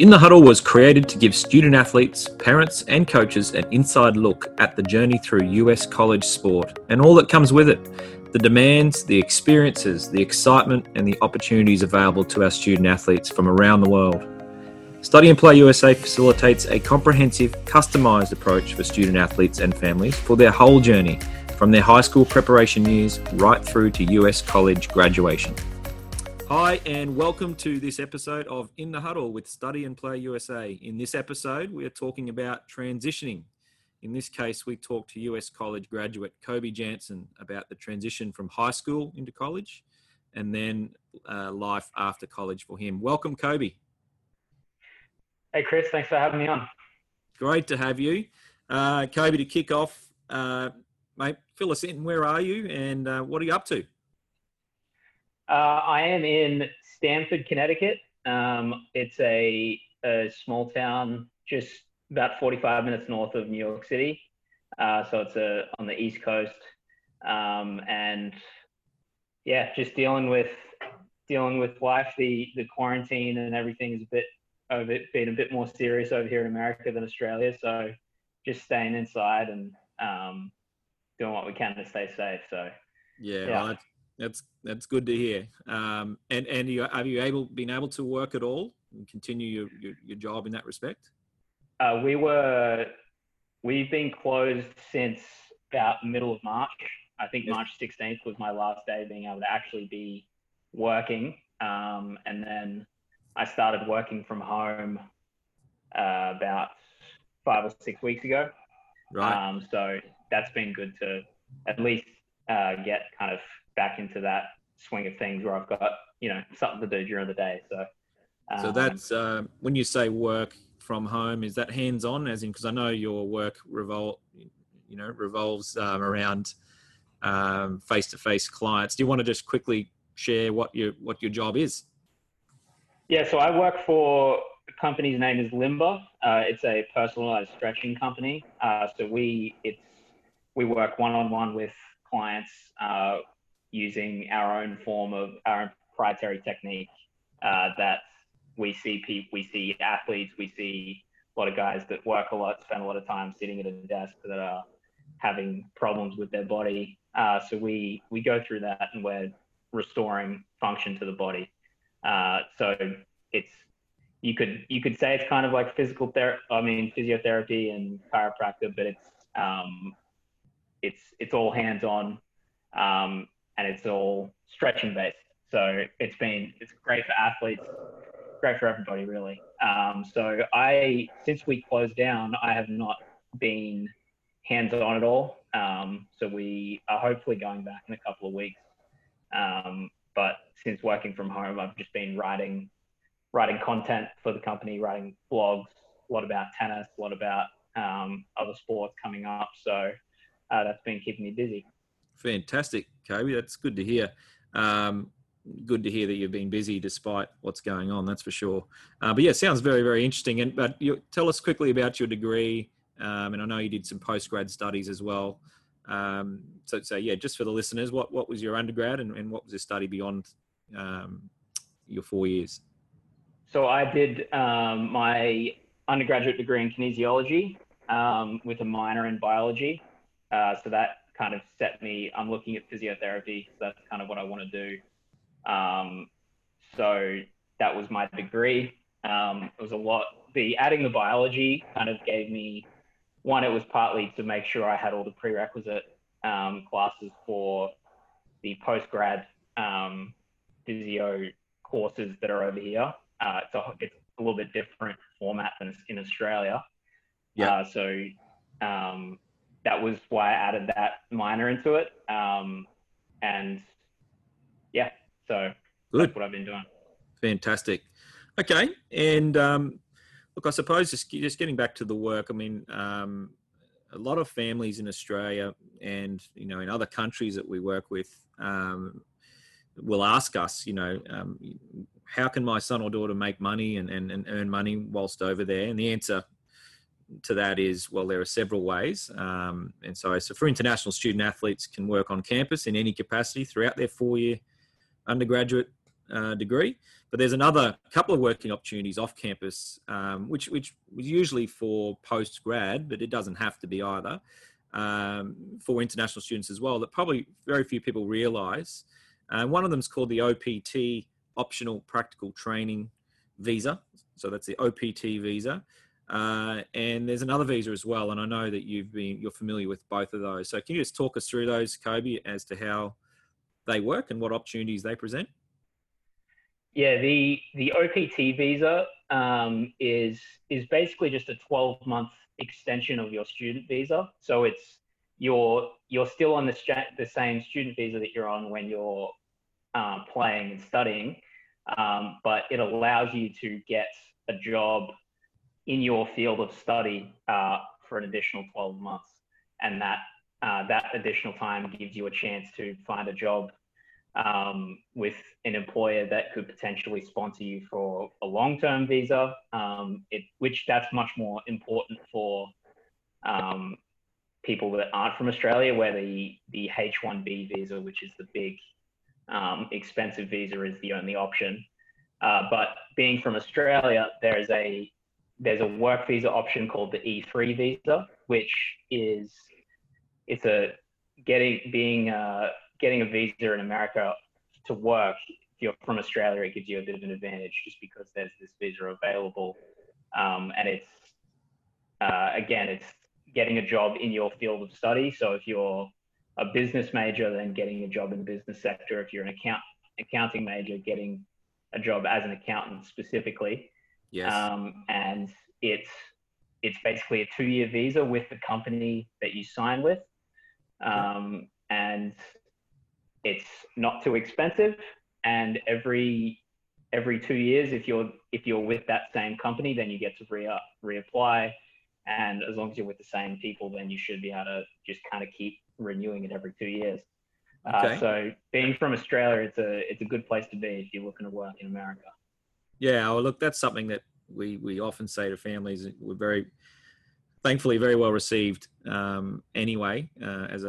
In the Huddle was created to give student athletes, parents and coaches an inside look at the journey through US college sport and all that comes with it. The demands, the experiences, the excitement and the opportunities available to our student athletes from around the world. Study and Play USA facilitates a comprehensive, customised approach for student athletes and families for their whole journey, from their high school preparation years right through to US college graduation. Hi, and welcome to this episode of In the Huddle with Study and Play USA. In this episode, we are talking about transitioning. In this case, we talk to US college graduate Kobe Jansen about the transition from high school into college and then life after college for him. Welcome, Kobe. Hey, Chris. Thanks for having me on. Great to have you. Kobe, to kick off, mate, fill us in. Where are you and what are you up to? I am in Stamford, Connecticut. It's a small town just about 45 minutes north of New York City. So it's on the East Coast. And yeah, just dealing with life. The quarantine and everything is been a bit more serious over here in America than Australia. So just staying inside and doing what we can to stay safe. So yeah. Right. That's good to hear. And have you been able to work at all and continue your job in that respect? We've been closed since about middle of March. I think March 16th was my last day being able to actually be working. And then I started working from home about 5 or 6 weeks ago. Right. So that's been good to at least get kind of back into that swing of things where I've got, something to do during the day. So that's when you say work from home, is that hands-on, as in, because I know your work revolves around face-to-face clients. Do you want to just quickly share what your job is? Yeah, so I work for the company's name is Limba. It's a personalized stretching company. So we work one-on-one with clients using our own proprietary technique that we see athletes, we see a lot of guys that work a lot, spend a lot of time sitting at a desk that are having problems with their body. So we go through that and we're restoring function to the body. So you could say it's kind of like physiotherapy and chiropractor, but it's all hands-on. And it's all stretching based. So it's great for athletes, great for everybody really. So since we closed down, I have not been hands-on at all. So we are hopefully going back in a couple of weeks. But since working from home, I've just been writing content for the company, writing blogs, a lot about tennis, a lot about other sports coming up. So that's been keeping me busy. Fantastic, Kobe. That's good to hear. Good to hear that you've been busy despite what's going on. That's for sure. But yeah, it sounds very, very interesting. But tell us quickly about your degree. And I know you did some postgrad studies as well. So yeah, just for the listeners, what was your undergrad and what was your study beyond your 4 years? So I did my undergraduate degree in kinesiology with a minor in biology. So that kind of I'm looking at physiotherapy. So that's kind of what I want to do. So that was my degree. It was a lot. Adding the biology kind of gave me, one, it was partly to make sure I had all the prerequisite classes for the postgrad physio courses that are over here. It's a little bit different format than in Australia. Yeah. So that was why I added that minor into it. And yeah, so good. That's what I've been doing. Fantastic. Okay. And look, I suppose just getting back to the work, I mean, a lot of families in Australia and, in other countries that we work with will ask us, how can my son or daughter make money and earn money whilst over there? And the answer to that is, well, there are several ways. And so for international student athletes can work on campus in any capacity throughout their 4-year undergraduate degree, but there's another couple of working opportunities off campus, which was usually for post-grad, but it doesn't have to be either, for international students as well, that probably very few people realise. One of them is called the OPT, Optional Practical Training Visa. So that's the OPT visa. And there's another visa as well, and I know that you're familiar with both of those. So can you just talk us through those, Kobe, as to how they work and what opportunities they present? Yeah, the OPT visa is basically just a 12-month extension of your student visa. So you're still on the same student visa that you're on when you're playing and studying, but it allows you to get a job in your field of study for an additional 12 months, and that additional time gives you a chance to find a job with an employer that could potentially sponsor you for a long-term visa, which that's much more important for people that aren't from Australia, where the H-1B visa, which is the big expensive visa, is the only option. But being from Australia, there's a work visa option called the E3 visa, which is getting a visa in America to work. If you're from Australia, it gives you a bit of an advantage just because there's this visa available, and it's getting a job in your field of study. So if you're a business major, then getting a job in the business sector. If you're an accounting major, getting a job as an accountant specifically. Yes. And it's basically a 2-year visa with the company that you sign with, and it's not too expensive. And every 2 years, if you're with that same company, then you get to reapply. And as long as you're with the same people, then you should be able to just kind of keep renewing it every 2 years. Okay. So being from Australia, it's a good place to be if you're looking to work in America. Yeah, well, look, that's something that we often say to families. We're thankfully very well received anyway, as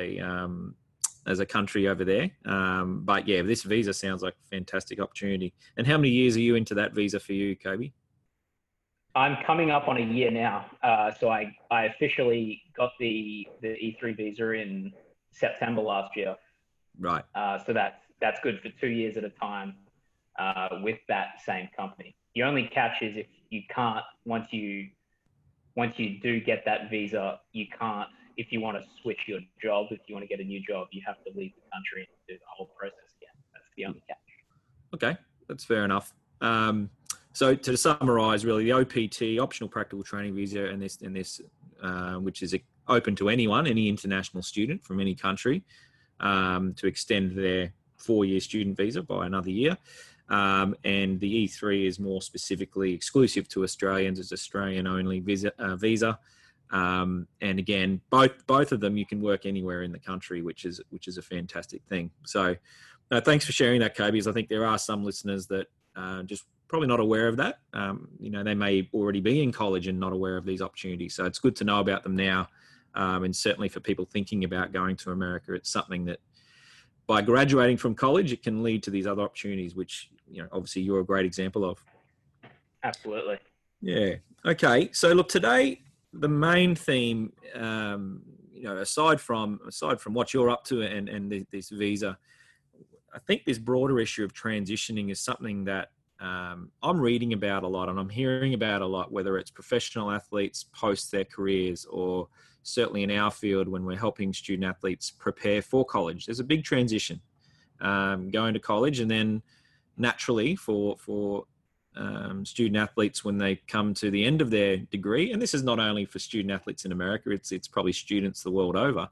a country over there. But yeah, this visa sounds like a fantastic opportunity. And how many years are you into that visa for you, Kobe? I'm coming up on a year now. So I officially got the E3 visa in September last year. Right. So that's good for 2 years at a time with that same company. The only catch is if you can't, once you do get that visa, you can't, if you want to switch your job, if you want to get a new job, you have to leave the country and do the whole process again. That's the only catch. Okay, that's fair enough. So to summarise, really, the OPT, Optional Practical Training Visa, and this which is open to anyone, any international student from any country, to extend their 4-year student visa by another year. And the E3 is more specifically exclusive to Australians. It's Australian-only visa. And again, both of them you can work anywhere in the country, which is a fantastic thing. So thanks for sharing that, Kobe, because I think there are some listeners that just probably not aware of that. They may already be in college and not aware of these opportunities. So it's good to know about them now. And certainly for people thinking about going to America, it's something that by graduating from college, it can lead to these other opportunities, which, obviously you're a great example of. Absolutely. Yeah. Okay. So look, today, the main theme, aside from what you're up to and this visa, I think this broader issue of transitioning is something that I'm reading about a lot and I'm hearing about a lot, whether it's professional athletes post their careers or certainly in our field when we're helping student athletes prepare for college. There's a big transition going to college, and then naturally for student athletes when they come to the end of their degree, and this is not only for student athletes in America, it's probably students the world over.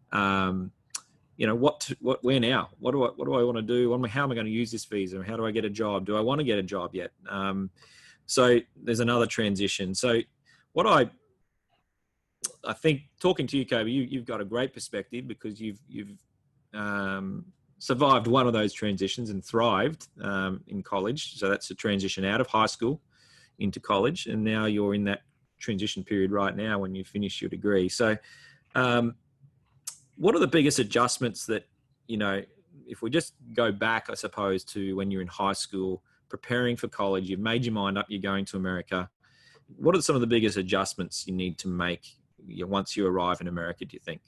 Where now? What do I want to do? How am I going to use this visa? How do I get a job? Do I want to get a job yet? So there's another transition. So what I think, talking to you, Kobe, you've got a great perspective because you've survived one of those transitions and thrived in college. So that's a transition out of high school into college, and now you're in that transition period right now when you finish your degree. So what are the biggest adjustments that, if we just go back, I suppose, to when you're in high school, preparing for college, you've made your mind up, you're going to America. What are some of the biggest adjustments you need to make once you arrive in America, do you think?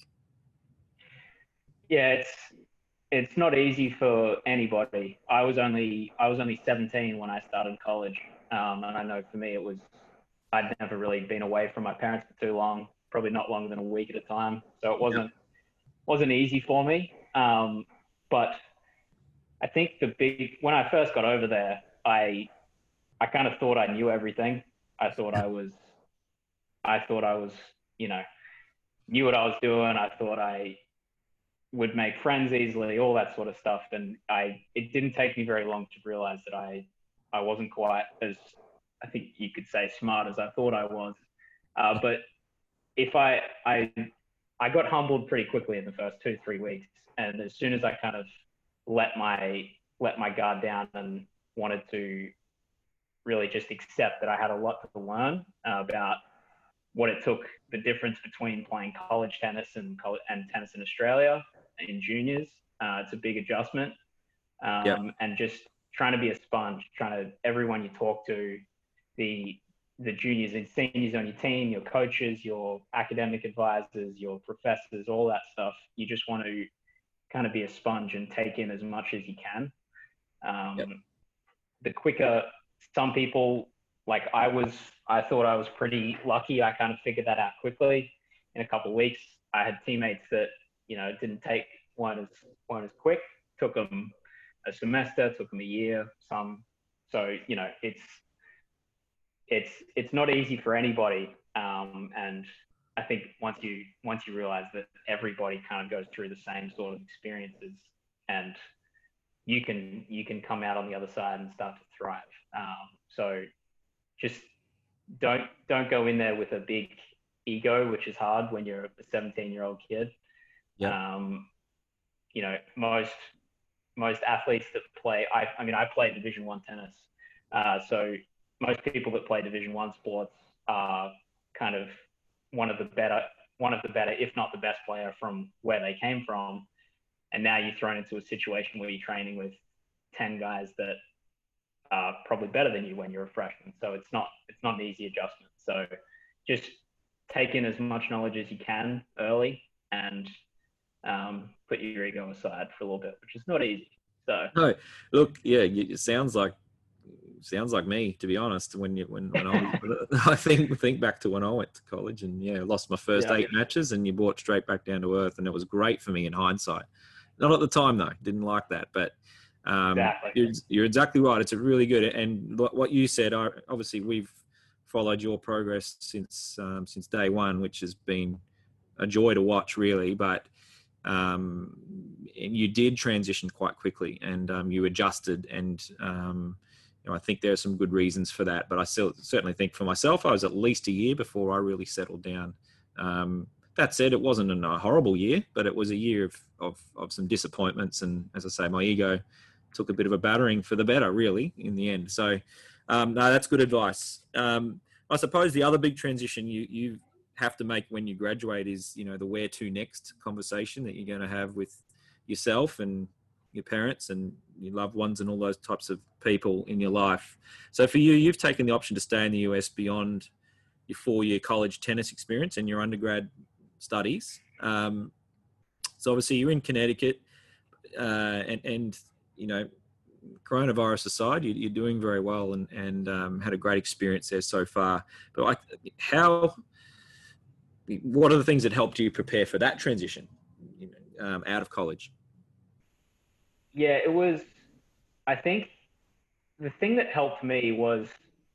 Yeah, it's not easy for anybody. I was only 17 when I started college, and I know for me I'd never really been away from my parents for too long, probably not longer than a week at a time. So it wasn't easy for me. But I think when I first got over there, I kind of thought I knew everything. I thought I was, you know, knew what I was doing. I thought I would make friends easily, all that sort of stuff. And it didn't take me very long to realize that I wasn't quite as, I think you could say, smart as I thought I was. But if I got humbled pretty quickly in the first 2-3 weeks. And as soon as I kind of let my guard down and wanted to really just accept that I had a lot to learn about what it took, the difference between playing college tennis and tennis in Australia in juniors. It's a big adjustment. And just trying to be a sponge, everyone you talk to, the juniors and seniors on your team, your coaches, your academic advisors, your professors, all that stuff, you just want to kind of be a sponge and take in as much as you can. The quicker, some people, like I thought I was pretty lucky. I kind of figured that out quickly in a couple of weeks. I had teammates that, weren't as quick. Took them a semester, took them a year, some. So, it's not easy for anybody. And I think once you realize that everybody kind of goes through the same sort of experiences, and you can come out on the other side and start to thrive. So just don't go in there with a big ego, which is hard when you're a 17-year-old kid. Most athletes that play, I play Division I tennis. So most people that play Division I sports are kind of one of the better, if not the best player from where they came from. And now you're thrown into a situation where you're training with 10 guys that are probably better than you when you're a freshman. So it's not an easy adjustment. So just take in as much knowledge as you can early and put your ego aside for a little bit, which is not easy. So no, look, yeah, it sounds like me, to be honest. When I think back to when I went to college and lost my first 8 matches, and you brought straight back down to earth, and it was great for me in hindsight. Not at the time though, didn't like that, but exactly. You're exactly right. It's a really good, and what you said. Obviously, we've followed your progress since day one, which has been a joy to watch, really. But and you did transition quite quickly, and you adjusted, and I think there are some good reasons for that. But I certainly think for myself, I was at least a year before I really settled down. That said, it wasn't a horrible year, but it was a year of some disappointments, and as I say, my ego took a bit of a battering for the better, really, in the end. So, no, that's good advice. I suppose the other big transition you have to make when you graduate is, the where to next conversation that you're going to have with yourself and your parents and your loved ones and all those types of people in your life. So for you, you've taken the option to stay in the US beyond your 4-year college tennis experience and your undergrad studies. So obviously you're in Connecticut, and coronavirus aside, you're doing very well and had a great experience there so far. But what are the things that helped you prepare for that transition out of college? Yeah, I think the thing that helped me was,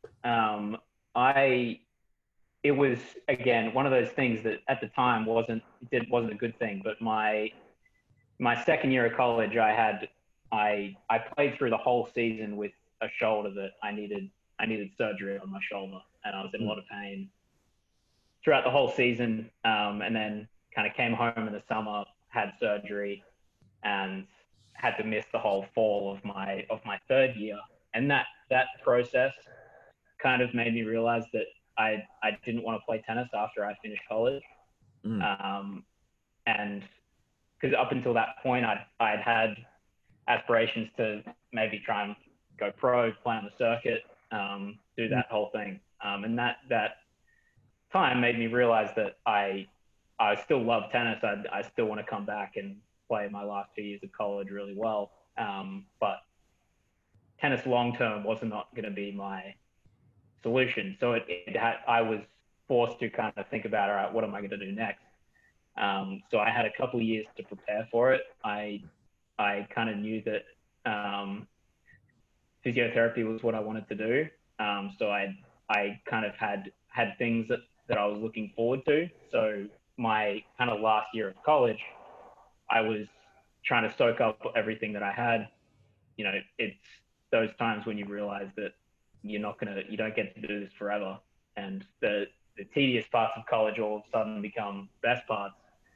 it was, again, one of those things that at the time wasn't a good thing. But my second year of college, I played through the whole season with a shoulder that I needed surgery on my shoulder, and I was in a lot of pain throughout the whole season. And then kind of came home in the summer, had surgery, and had to miss the whole fall of my third year. And that process kind of made me realize that I didn't want to play tennis after I finished college. And because up until that point, I'd had aspirations to maybe try and go pro, play on the circuit, do that whole thing. And that time made me realize that I still love tennis. I still want to come back and play my last 2 years of college really well. But tennis long term was not going to be my solution. So I was forced to kind of think about, all right, what am I going to do next? So I had a couple of years to prepare for it. I kind of knew that physiotherapy was what I wanted to do. So I kind of had things that I was looking forward to. So my kind of last year of college, I was trying to soak up everything that I had. You know, it's those times when you realize that you don't get to do this forever. And the tedious parts of college all of a sudden become best parts.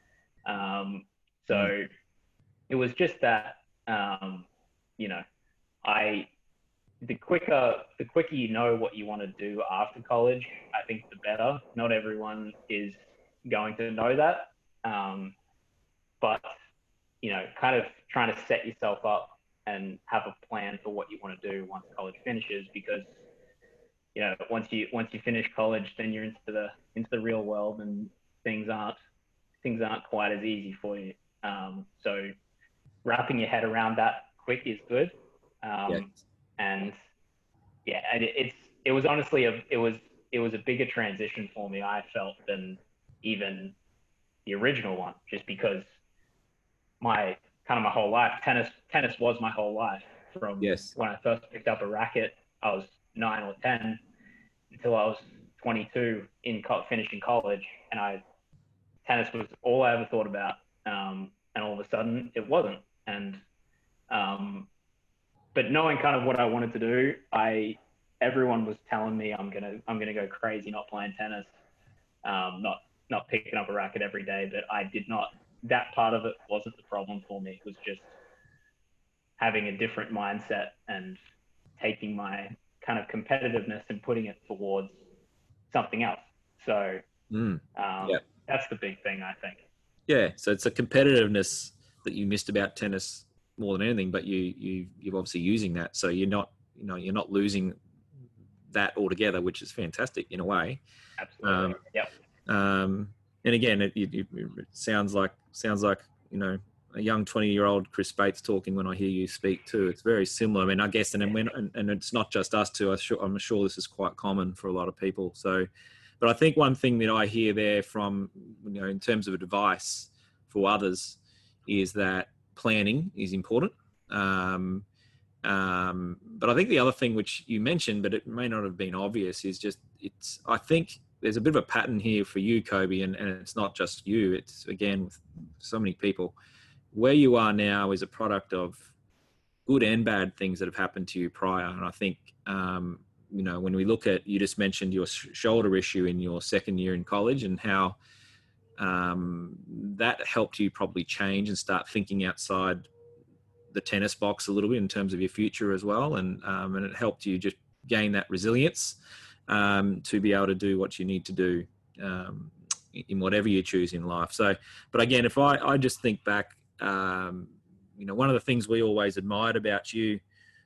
So it was just that, you know, the quicker you know what you want to do after college, I think the better. Not everyone is going to know that. But, you know, kind of trying to set yourself up and have a plan for what you want to do once college finishes, because, you know, once you finish college, then you're into the real world, and things aren't quite as easy for you. So wrapping your head around that quick is good. And yeah, and it was honestly it was a bigger transition for me, I felt, than even the original one, just because my whole life, tennis was my whole life from when I first picked up a racket. I was 9 or 10 until I was 22 finishing college, and tennis was all I ever thought about. And all of a sudden it wasn't. And, but knowing kind of what I wanted to do, everyone was telling me I'm gonna go crazy not playing tennis, not picking up a racket every day. But I did not. That part of it wasn't the problem for me. It was just having a different mindset and taking my kind of competitiveness and putting it towards something else. So that's the big thing, I think. Yeah, so it's a competitiveness that you missed about tennis more than anything, but you're obviously using that, so you're not losing that altogether, which is fantastic in a way. Absolutely. Yep. And again, it sounds like you know, a young 20-year-old Chris Bates talking when I hear you speak too. It's very similar. I mean, I guess, and it's not just us two. I'm sure this is quite common for a lot of people. So, but I think one thing that I hear there from, you know, in terms of advice for others, is that planning is important. But I think the other thing which you mentioned, but it may not have been obvious, is just I think there's a bit of a pattern here for you, Kobe, and it's not just you. It's, again, with so many people. Where you are now is a product of good and bad things that have happened to you prior. And I think, you know, when we look at, you just mentioned your shoulder issue in your second year in college, and how that helped you probably change and start thinking outside the tennis box a little bit in terms of your future as well. And it helped you just gain that resilience to be able to do what you need to do in whatever you choose in life. So, but again, if I just think back, you know, one of the things we always admired about you,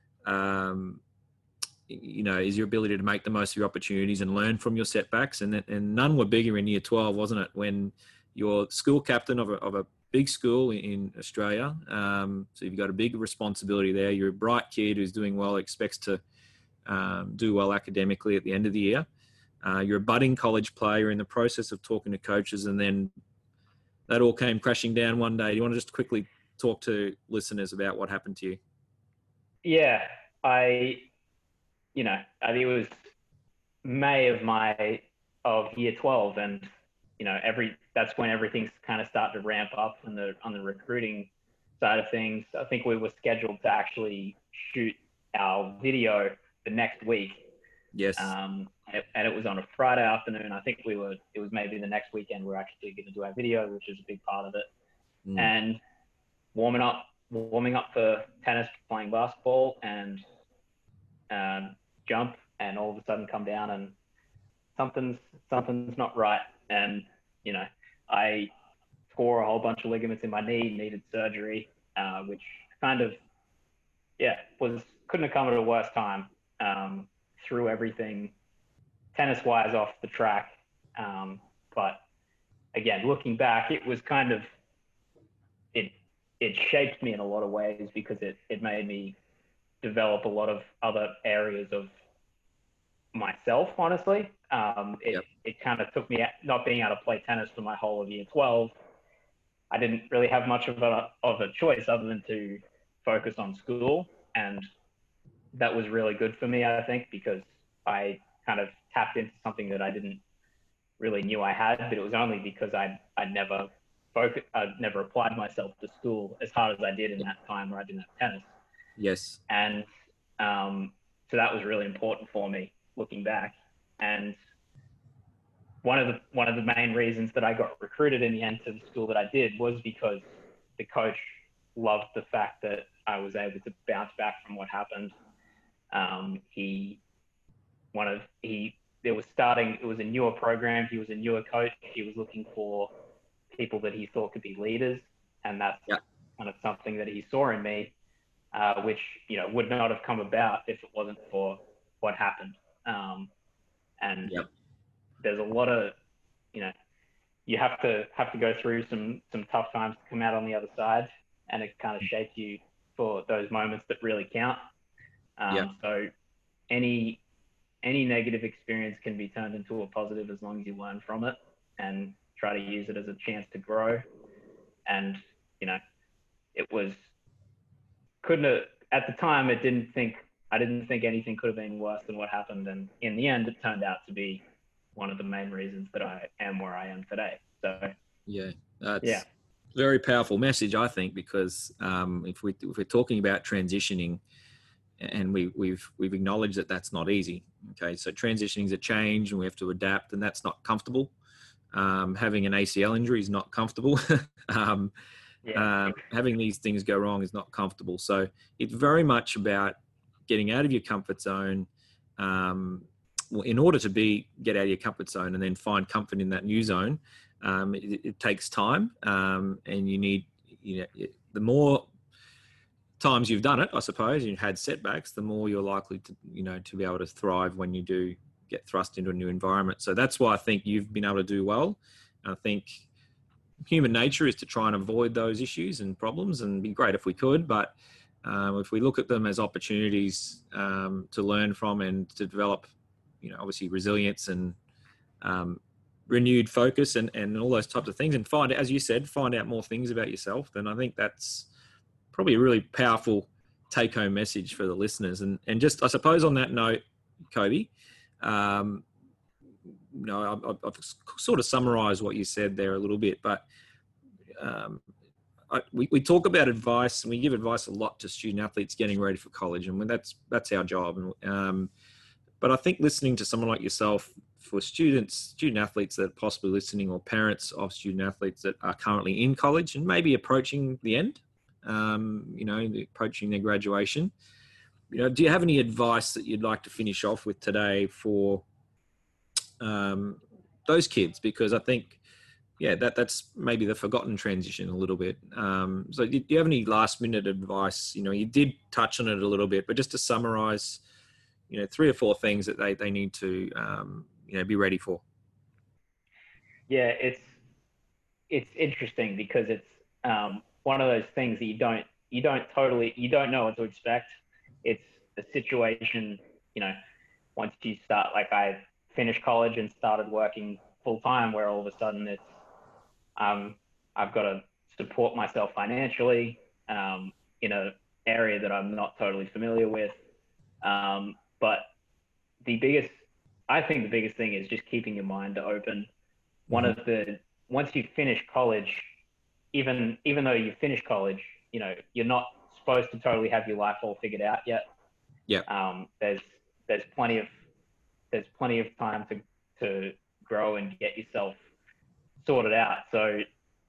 you know, is your ability to make the most of your opportunities and learn from your setbacks. And none were bigger in year 12, wasn't it? When you're school captain of a big school in Australia. So you've got a big responsibility there. You're a bright kid who's doing well, expects to do well academically at the end of the year. You're a budding college player in the process of talking to coaches, and then that all came crashing down one day. Do you want to just quickly talk to listeners about what happened to you? Yeah, I think it was May of year 12, and you know, that's when everything's kind of started to ramp up on the recruiting side of things. I think we were scheduled to actually shoot our video the next week. Yes. And it was on a Friday afternoon. I think it was maybe the next weekend we're actually going to do our video, which is a big part of it. And warming up for tennis, playing basketball, and jump, and all of a sudden come down and something's not right. And, you know, I tore a whole bunch of ligaments in my knee, needed surgery, which kind of couldn't have come at a worse time. Threw everything tennis wise off the track. But again, looking back, it was kind of, it shaped me in a lot of ways because it made me develop a lot of other areas of myself, honestly. It kind of took me not being able to play tennis for my whole of year 12. I didn't really have much of a choice other than to focus on school. And that was really good for me, I think, because I kind of tapped into something that I didn't really knew I had, but it was only because I'd never applied myself to school as hard as I did in that time where I didn't have tennis. Yes. And so that was really important for me looking back. And one of the main reasons that I got recruited in the end to the school that I did was because the coach loved the fact that I was able to bounce back from what happened. It was a newer program. He was a newer coach. He was looking for people that he thought could be leaders. And that's kind of something that he saw in me, which, would not have come about if it wasn't for what happened. There's a lot of, you have to go through some tough times to come out on the other side, and it kind of shapes you for those moments that really count. So any negative experience can be turned into a positive as long as you learn from it and try to use it as a chance to grow. And, at the time, I didn't think anything could have been worse than what happened. And in the end, it turned out to be one of the main reasons that I am where I am today. So that's very powerful message, I think, because if we're talking about transitioning, and we've acknowledged that that's not easy. Okay, so transitioning is a change, and we have to adapt, and that's not comfortable. Having an ACL injury is not comfortable. Having these things go wrong is not comfortable. So it's very much about getting out of your comfort zone. In order to get out of your comfort zone and then find comfort in that new zone, it takes time, and you need, the more times you've done it, I suppose, you've had setbacks, the more you're likely to, to be able to thrive when you do get thrust into a new environment. So that's why I think you've been able to do well. I think human nature is to try and avoid those issues and problems, and be great if we could, but if we look at them as opportunities to learn from and to develop, obviously resilience and renewed focus and all those types of things, and as you said, find out more things about yourself, then I think that's probably a really powerful take-home message for the listeners. And just, I suppose, on that note, Kobe, I've sort of summarised what you said there a little bit, but we talk about advice, and we give advice a lot to student athletes getting ready for college, and that's our job. But I think listening to someone like yourself, for student athletes that are possibly listening, or parents of student athletes that are currently in college and maybe approaching the end, approaching their graduation, do you have any advice that you'd like to finish off with today for those kids? Because I think, that's maybe the forgotten transition a little bit. So do you have any last minute advice? You did touch on it a little bit, but just to summarize, 3 or 4 things that they need to, be ready for. Yeah, it's interesting because it's one of those things that you don't know what to expect. It's a situation, once you start, like I finished college and started working full time, where all of a sudden it's, I've got to support myself financially in an area that I'm not totally familiar with. But I think the biggest thing is just keeping your mind open. Once you finish college, even though you finish college, you're not supposed to totally have your life all figured out yet. Yeah. There's plenty of time to grow and get yourself sorted out. So,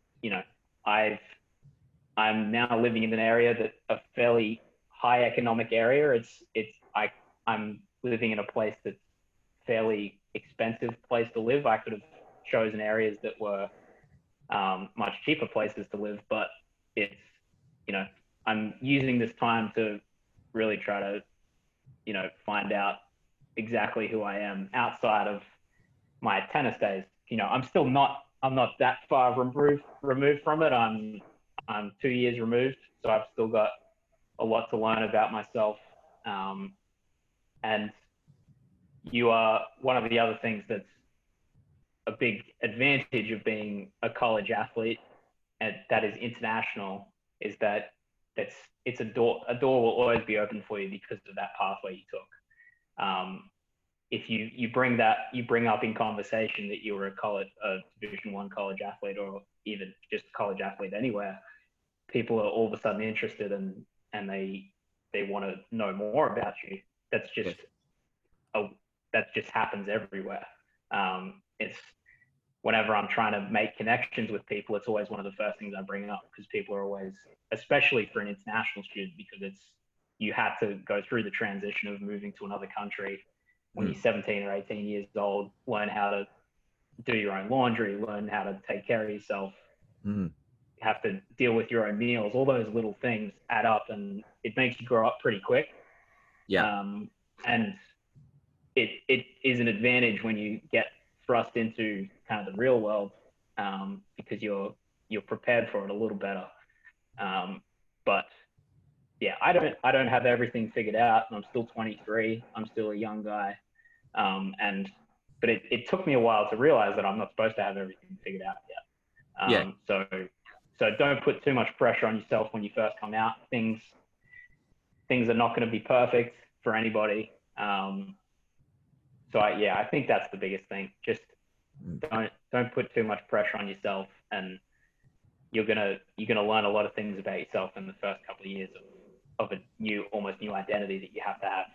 I'm now living in an area that a fairly high economic area. I'm living in a place that's fairly expensive place to live. I could have chosen areas that were much cheaper places to live, but it's, I'm using this time to really try to, find out exactly who I am outside of my tennis days. I'm not that far removed from it. I'm 2 years removed, so I've still got a lot to learn about myself. And you are one of the other things that's a big advantage of being a college athlete and that is international is that it's a door will always be open for you because of that pathway you took. If you bring up in conversation that you were a Division I college athlete or even just college athlete anywhere, people are all of a sudden interested and they want to know more about you. That's just that just happens everywhere. It's whenever I'm trying to make connections with people, it's always one of the first things I bring up because people are always, especially for an international student, because you have to go through the transition of moving to another country when you're 17 or 18 years old, learn how to do your own laundry, learn how to take care of yourself, have to deal with your own meals. All those little things add up and it makes you grow up pretty quick. Yeah. And it is an advantage when you get thrust into kind of the real world because you're prepared for it a little better. But yeah, I don't have everything figured out, and I'm still 23. I'm still a young guy, but it took me a while to realize that I'm not supposed to have everything figured out yet. So don't put too much pressure on yourself when you first come out. Things are not going to be perfect for anybody. I think that's the biggest thing. Just don't put too much pressure on yourself, and you're gonna learn a lot of things about yourself in the first couple of years of a almost new identity that you have to have.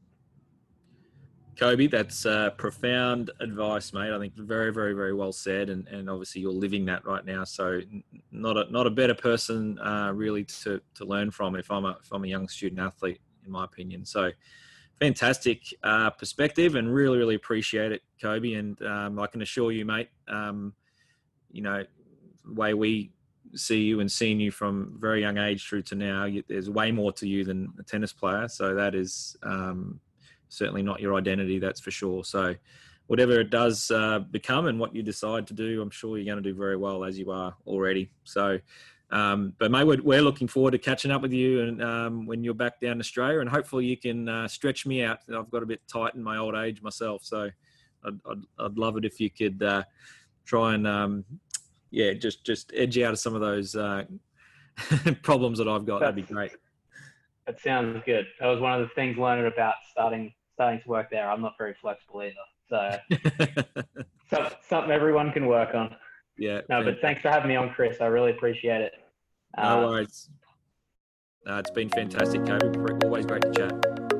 Kobe, that's profound advice, mate. I think very, very, very well said, and obviously you're living that right now. So not a better person really to learn from if I'm a young student athlete, in my opinion. So fantastic perspective, and really, really appreciate it, Kobe. And I can assure you, mate, the way we see you and seeing you from very young age through to now, there's way more to you than a tennis player. So that is certainly not your identity, that's for sure. So whatever it does become and what you decide to do, I'm sure you're going to do very well, as you are already. So, but mate, we're looking forward to catching up with you and when you're back down in Australia, and hopefully you can stretch me out. I've got a bit tight in my old age myself, so I'd love it if you could try and just edge out of some of those problems that I've got. That'd be great. That sounds good. That was one of the things learning about starting to work there. I'm not very flexible either, so something everyone can work on. Yeah. No, but thanks for having me on, Chris. I really appreciate it. No worries. It's been fantastic, Kobe. Always great to chat.